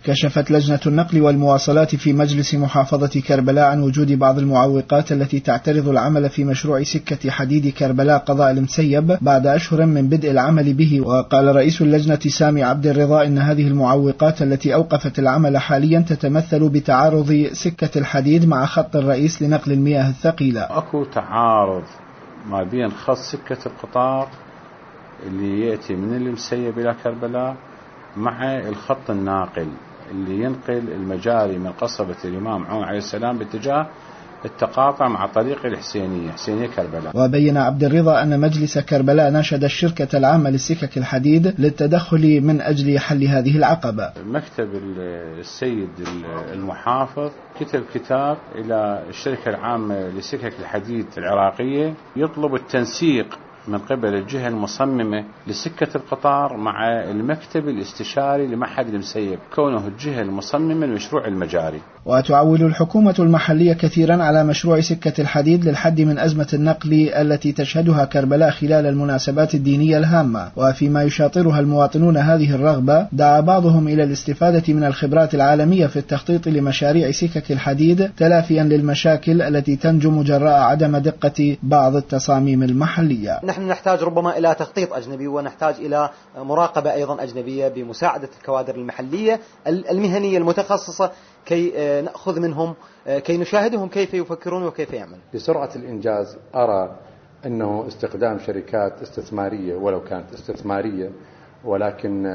كشفت لجنة النقل والمواصلات في مجلس محافظة كربلاء عن وجود بعض المعوقات التي تعترض العمل في مشروع سكة حديد كربلاء قضاء المسيب بعد أشهر من بدء العمل به. وقال رئيس اللجنة سامي عبد الرضا إن هذه المعوقات التي أوقفت العمل حاليا تتمثل بتعارض سكة الحديد مع خط الرئيس لنقل المياه الثقيلة. أكو تعارض ما بين خط سكة القطار اللي يأتي من المسيب إلى كربلاء مع الخط الناقل اللي ينقل المجاري من قصبة الإمام عون عليه السلام باتجاه التقاطع مع طريق الحسينية كربلاء. وبين عبد الرضا أن مجلس كربلاء ناشد الشركة العامة للسكك الحديد للتدخل من أجل حل هذه العقبة. مكتب السيد المحافظ كتب كتاب إلى الشركة العامة لسكك الحديد العراقية يطلب التنسيق من قبل الجهة المصممة لسكة القطار مع المكتب الاستشاري لمعهد المسيب كونه الجهة المصممة لمشروع المجاري. وتعول الحكومة المحلية كثيرا على مشروع سكة الحديد للحد من أزمة النقل التي تشهدها كربلاء خلال المناسبات الدينية الهامة. وفيما يشاطرها المواطنون هذه الرغبة دعا بعضهم إلى الاستفادة من الخبرات العالمية في التخطيط لمشاريع سكك الحديد تلافيا للمشاكل التي تنجم جراء عدم دقة بعض التصاميم المحلية. نحن نحتاج ربما إلى تخطيط أجنبي ونحتاج إلى مراقبة أيضا أجنبية بمساعدة الكوادر المحلية المهنية المتخصصة كي نأخذ منهم كي نشاهدهم كيف يفكرون وكيف يعمل. بسرعة الإنجاز أرى أنه استخدام شركات استثمارية ولو كانت استثمارية ولكن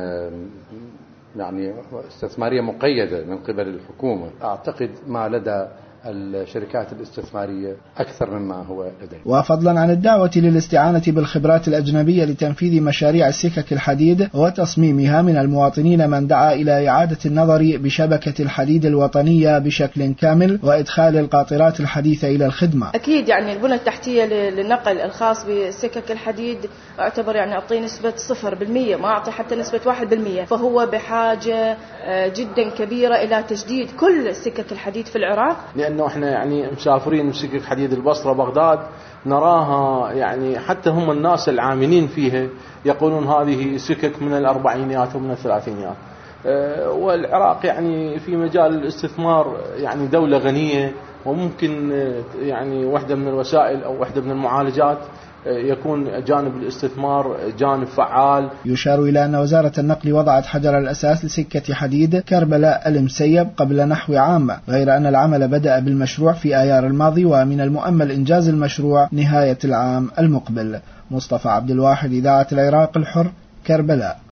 يعني استثمارية مقيدة من قبل الحكومة. أعتقد ما لدى الشركات الاستثمارية أكثر مما هو لديه. وفضلا عن الدعوة للاستعانة بالخبرات الأجنبية لتنفيذ مشاريع السكك الحديد وتصميمها من المواطنين من دعا إلى إعادة النظر بشبكة الحديد الوطنية بشكل كامل وإدخال القاطرات الحديثة إلى الخدمة. أكيد يعني البنى التحتية للنقل الخاص بسكك الحديد أعتبر يعني أعطي نسبة 0%، ما أعطي حتى نسبة 1%، فهو بحاجة جدا كبيرة إلى تجديد كل سكك الحديد في العراق. لأنه احنا يعني مسافرين بسكك حديد البصرة بغداد نراها يعني حتى هم الناس العاملين فيها يقولون هذه سكك من الأربعينيات ومن الثلاثينيات. والعراق يعني في مجال الاستثمار يعني دولة غنية وممكن يعني واحدة من الوسائل أو واحدة من المعالجات يكون جانب الاستثمار جانب فعال. يشار إلى أن وزارة النقل وضعت حجر الأساس لسكة حديد كربلاء المسيب قبل نحو عام، غير أن العمل بدأ بالمشروع في آيار الماضي ومن المؤمل إنجاز المشروع نهاية العام المقبل. مصطفى عبد الواحد، إذاعة العراق الحر، كربلاء.